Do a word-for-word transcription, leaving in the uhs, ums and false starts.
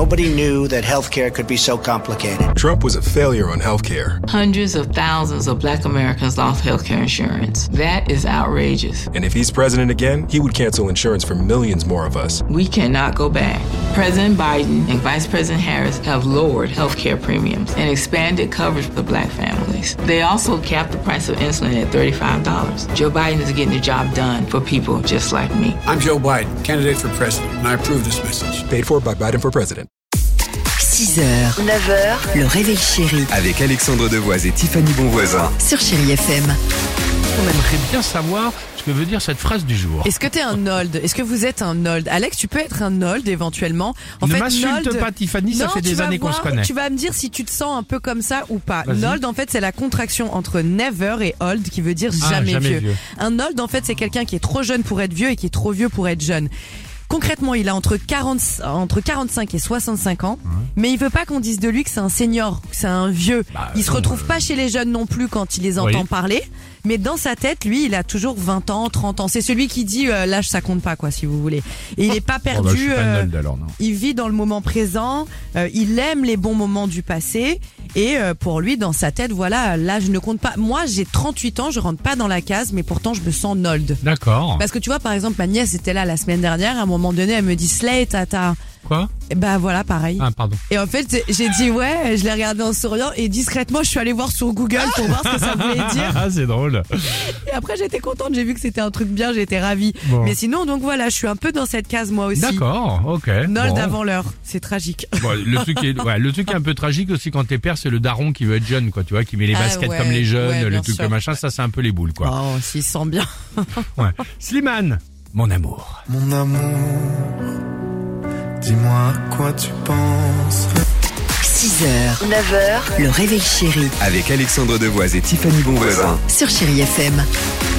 Nobody knew that healthcare could be so complicated. Trump was a failure on healthcare. Hundreds of thousands of black Americans lost healthcare insurance. That is outrageous. And if he's president again, he would cancel insurance for millions more of us. We cannot go back. President Biden and Vice President Harris have lowered healthcare premiums and expanded coverage for black families. They also capped the price of insulin at thirty-five dollars. Joe Biden is getting the job done for people just like me. I'm Joe Biden, candidate for president, and I approve this message. Paid for by Biden for president. six heures, neuf heures, le réveil chéri. Avec Alexandre Devoise et Tiffany Bonvoisin. Sur Chéri F M. On aimerait bien savoir ce que veut dire cette phrase du jour. Est-ce que t'es un old? Est-ce que vous êtes un old? Alex, tu peux être un old éventuellement. En ne fait, m'insulte nold... pas, Tiffany, ça non, fait des années qu'on se connaît. Tu vas me dire si tu te sens un peu comme ça ou pas. Vas-y. Nold, en fait, c'est la contraction entre never et old qui veut dire Ah, jamais, jamais vieux. vieux. Un old, en fait, c'est quelqu'un qui est trop jeune pour être vieux et qui est trop vieux pour être jeune. Concrètement, il a entre quarante, entre quarante-cinq et soixante-cinq ans, mmh. mais il veut pas qu'on dise de lui que c'est un senior, que c'est un vieux. Bah, il se retrouve euh... pas chez les jeunes non plus quand il les entend oui. parler, mais dans sa tête, lui, il a toujours vingt ans, trente ans. C'est celui qui dit euh, l'âge ça compte pas, quoi, si vous voulez. Et il est pas perdu. Oh bah, je suis pas euh, nul, alors, non. Il vit dans le moment présent. Euh, il aime les bons moments du passé. Et euh, pour lui, dans sa tête, voilà, l'âge ne compte pas. Moi, j'ai trente-huit ans, je rentre pas dans la case, mais pourtant, je me sens old. D'accord. Parce que tu vois, par exemple, ma nièce était là la semaine dernière. À un moment donné, elle me dit Slay, tata. Quoi? Et bah voilà, pareil. Ah, pardon. Et en fait, j'ai dit ouais, je l'ai regardé en souriant et discrètement, je suis allée voir sur Google pour voir ce que ça voulait dire. Ah, c'est drôle. Et après, j'étais contente, j'ai vu que c'était un truc bien, j'étais ravie. Bon. Mais sinon, donc voilà, je suis un peu dans cette case moi aussi. D'accord, ok. Nold bon. avant l'heure, c'est tragique. Bon, le truc est, ouais, le truc est un peu tragique aussi quand t'es père, c'est le daron qui veut être jeune, quoi, tu vois, qui met les baskets ah ouais, comme les jeunes, ouais, le truc sûr. machin, ça c'est un peu les boules, quoi. Oh, s'il se sent bien. Ouais. Slimane, mon amour. Mon amour, dis-moi à quoi tu penses. six heures, neuf heures, le réveil chéri. Avec Alexandre Devoise et Tiffany Bonvoisin. Sur Chéri F M.